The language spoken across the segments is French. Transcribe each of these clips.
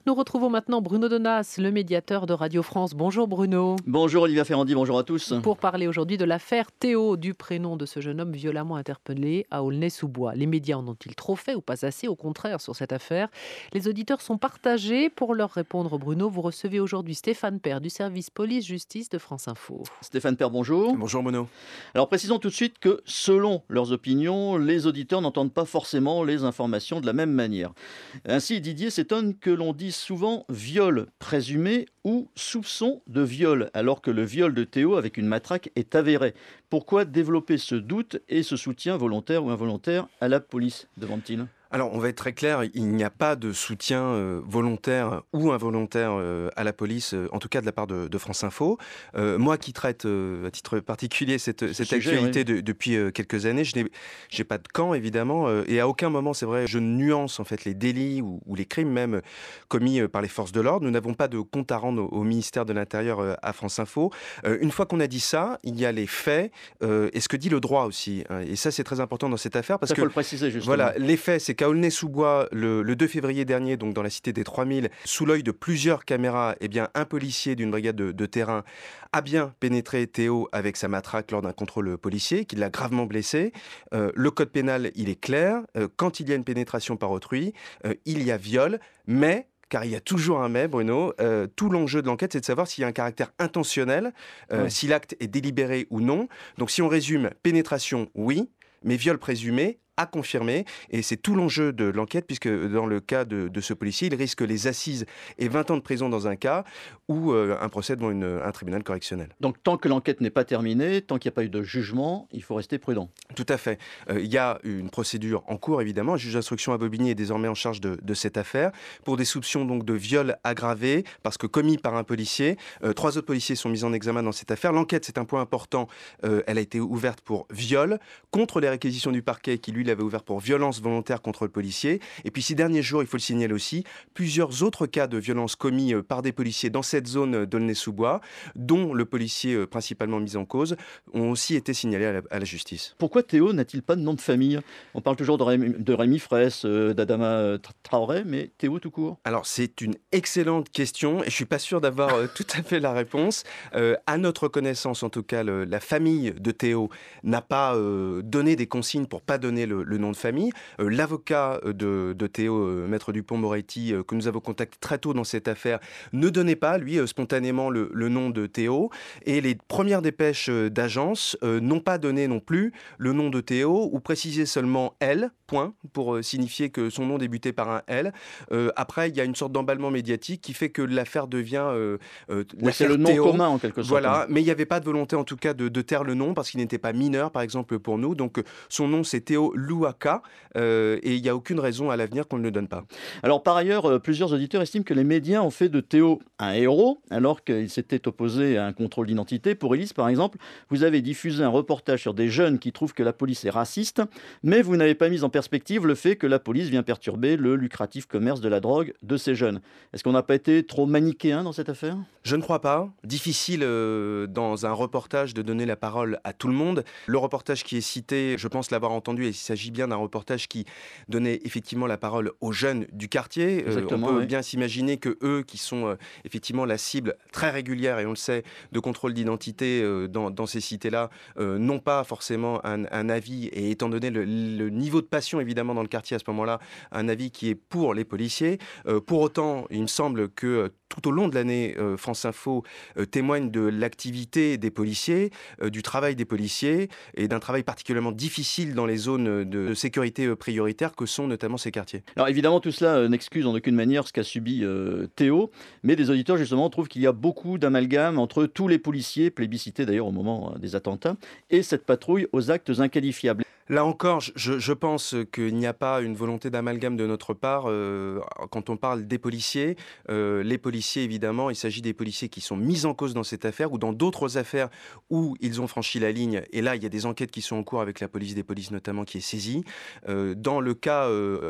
Nous retrouvons maintenant Bruno Donnas, le médiateur de Radio France. Bonjour Bruno. Bonjour Olivia Ferrandi, bonjour à tous. Pour parler aujourd'hui de l'affaire Théo, du prénom de ce jeune homme violemment interpellé à Aulnay-sous-Bois. Les médias en ont-ils trop fait ou pas assez? Au contraire, sur cette affaire, les auditeurs sont partagés. Pour leur répondre, Bruno, vous recevez aujourd'hui Stéphane Père du service police-justice de France Info. Stéphane Père, bonjour. Bonjour Bruno. Alors précisons tout de suite que selon leurs opinions, les auditeurs n'entendent pas forcément les informations de la même manière. Ainsi, Didier s'étonne que l'on dise souvent viol présumé ou soupçon de viol, alors que le viol de Théo avec une matraque est avéré. Pourquoi développer ce doute et ce soutien volontaire ou involontaire à la police, demande-t-il? Alors, on va être très clair, il n'y a pas de soutien volontaire ou involontaire à la police, en tout cas de la part de France Info. Moi qui traite à titre particulier cette actualité depuis quelques années, je n'ai pas de camp évidemment, et à aucun moment, c'est vrai, je nuance en fait les délits ou les crimes même commis par les forces de l'ordre. Nous n'avons pas de compte à rendre au ministère de l'Intérieur à France Info. Une fois qu'on a dit ça, il y a les faits et ce que dit le droit aussi. Et ça, c'est très important dans cette affaire parce ça, que faut le préciser justement. Voilà, les faits, c'est qu'à Aulnay-sous-Bois, le 2 février dernier, donc dans la cité des 3000, sous l'œil de plusieurs caméras, eh bien, un policier d'une brigade de terrain a bien pénétré Théo avec sa matraque lors d'un contrôle policier, qui l'a gravement blessé. Le code pénal, il est clair. Quand il y a une pénétration par autrui, il y a viol, mais... Car il y a toujours un mais, Bruno. Tout l'enjeu de l'enquête, c'est de savoir s'il y a un caractère intentionnel, si l'acte est délibéré ou non. Donc si on résume, pénétration, oui, mais viol présumé, à confirmer, et c'est tout l'enjeu de l'enquête, puisque dans le cas de ce policier, il risque les assises et 20 ans de prison dans un cas, ou un procès devant un tribunal correctionnel. Donc tant que l'enquête n'est pas terminée, tant qu'il n'y a pas eu de jugement, il faut rester prudent. Tout à fait. Il y a une procédure en cours, évidemment. Le juge d'instruction à Bobigny est désormais en charge de cette affaire, pour des soupçons donc de viol aggravé, parce que commis par un policier. 3 autres policiers sont mis en examen dans cette affaire. L'enquête, c'est un point important, elle a été ouverte pour viol, contre les réquisitions du parquet qui lui l'avait ouvert pour violence volontaire contre le policier. Et puis ces derniers jours, il faut le signaler aussi, plusieurs autres cas de violence commis par des policiers dans cette zone d'Aulnay-sous-Bois, dont le policier principalement mis en cause, ont aussi été signalés à la justice. Pourquoi Théo n'a-t-il pas de nom de famille? On parle toujours de Rémi Fraisse, d'Adama Traoré, mais Théo tout court. Alors c'est une excellente question et je ne suis pas sûr d'avoir tout à fait la réponse. À notre connaissance, en tout cas, la famille de Théo n'a pas donné des consignes pour ne pas donner le nom de famille. L'avocat de Théo, Maître Dupont-Moretti, que nous avons contacté très tôt dans cette affaire, ne donnait pas, lui, spontanément le nom de Théo. Et les premières dépêches d'agence n'ont pas donné non plus le nom de Théo, ou précisé seulement L, point, pour signifier que son nom débutait par un L. Après, il y a une sorte d'emballement médiatique qui fait que l'affaire devient c'est le nom Théo. commun, en quelque sorte. Voilà, mais il n'y avait pas de volonté, en tout cas, de taire le nom, parce qu'il n'était pas mineur, par exemple, pour nous. Donc, son nom, c'est Théo Louaka, et il n'y a aucune raison à l'avenir qu'on ne le donne pas. Alors, par ailleurs, plusieurs auditeurs estiment que les médias ont fait de Théo un héros, alors qu'il s'était opposé à un contrôle d'identité. Pour Élise, par exemple, vous avez diffusé un reportage sur des jeunes qui trouvent que la police est raciste, mais vous n'avez pas mis en perspective le fait que la police vient perturber le lucratif commerce de la drogue de ces jeunes. Est-ce qu'on n'a pas été trop manichéen dans cette affaire? Je ne crois pas. Difficile dans un reportage de donner la parole à tout le monde. Le reportage qui est cité, je pense l'avoir entendu, et il s'agit bien d'un reportage qui donnait effectivement la parole aux jeunes du quartier. On peut bien s'imaginer que eux, qui sont effectivement la cible très régulière, et on le sait, de contrôle d'identité dans ces cités-là, n'ont pas forcément un avis, et étant donné le niveau de passion évidemment dans le quartier à ce moment-là, un avis qui est pour les policiers. Pour autant, il me semble que tout au long de l'année, France Info témoigne de l'activité des policiers, du travail des policiers, et d'un travail particulièrement difficile dans les zones de sécurité prioritaire que sont notamment ces quartiers. Alors évidemment, tout cela n'excuse en aucune manière ce qu'a subi Théo, mais des auditeurs justement trouvent qu'il y a beaucoup d'amalgame entre tous les policiers, plébiscités d'ailleurs au moment des attentats, et cette patrouille aux actes inqualifiables. Là encore, je pense qu'il n'y a pas une volonté d'amalgame de notre part. Quand on parle des policiers, les policiers, évidemment, il s'agit des policiers qui sont mis en cause dans cette affaire ou dans d'autres affaires où ils ont franchi la ligne. Et là, il y a des enquêtes qui sont en cours avec la police des polices notamment qui est saisie. Dans le cas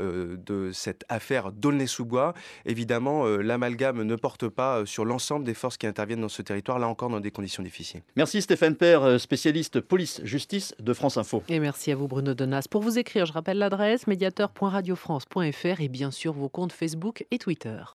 de cette affaire d'Aulnay-sous-Bois, évidemment, l'amalgame ne porte pas sur l'ensemble des forces qui interviennent dans ce territoire, là encore dans des conditions difficiles. Merci Stéphane Père, spécialiste police-justice de France Info. Et merci à vous Bruno Donnas. Pour vous écrire, je rappelle l'adresse médiateur.radiofrance.fr et bien sûr vos comptes Facebook et Twitter.